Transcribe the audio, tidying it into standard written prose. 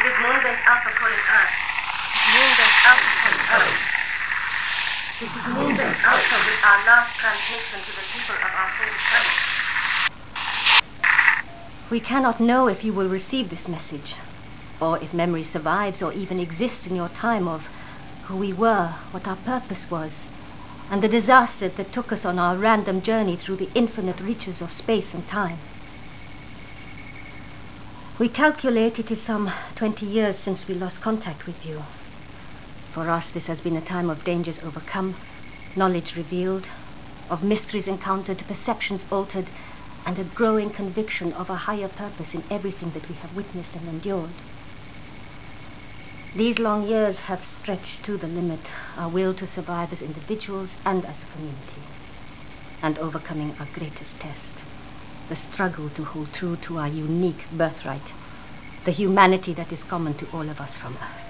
is Moonbase Alpha calling Earth. Moonbase Alpha calling Earth. This is Moonbase Alpha with our last transmission to the people of our home planet. We cannot know if you will receive this message, or if memory survives or even exists in your time of who we were, what our purpose was, and the disaster that took us on our random journey through the infinite reaches of space and time. We calculate it is some 20 years since we lost contact with you. For us, this has been a time of dangers overcome, knowledge revealed, of mysteries encountered, perceptions altered, and a growing conviction of a higher purpose in everything that we have witnessed and endured. These long years have stretched to the limit our will to survive as individuals and as a community, and overcoming our greatest test, the struggle to hold true to our unique birthright, the humanity that is common to all of us from Earth.